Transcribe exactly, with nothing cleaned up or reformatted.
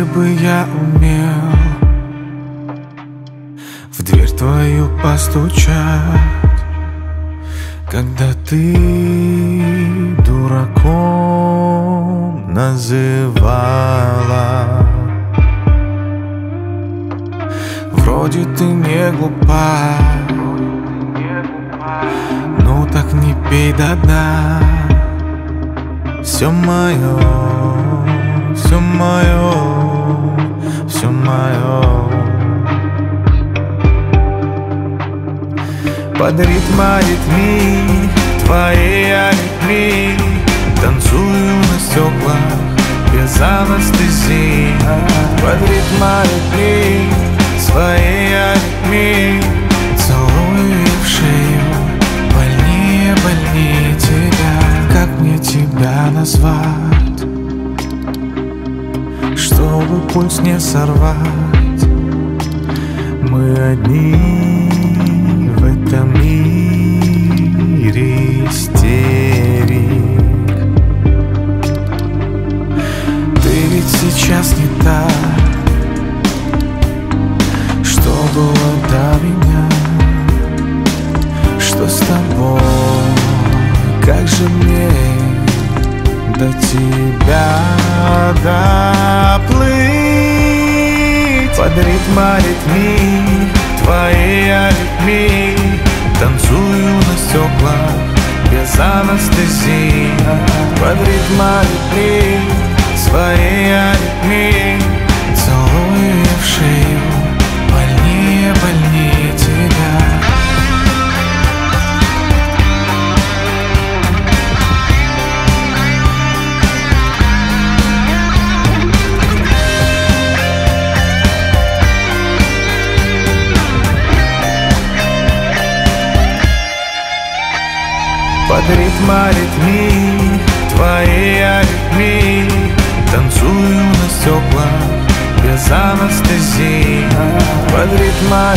бы я умел в дверь твою постучать, когда ты дураком называла. Вроде ты не глупа, ну так не пей до дна. Все мое, все мое, все мое. Под ритм аритмий, твоей аритмии танцую на стеклах без анестезии. Под ритм аритмий, своей аритмии целую в шею, больнее, больнее тебя. Как мне тебя назвать, чтобы пульс не сорвать? Мы одни в этом мире истерик. Ты ведь сейчас не та, что было до меня. Что с тобой? Как же мне до тебя доплыть? Под ритм аритмий, твоей аритмии танцую на стеклах без анестезии. Под ритм аритмий, своей аритмии целую в шею, больнее, больнее тебя. Под ритм аритмий, твоей аритмии танцую на стеклах без анестезии. Под ритм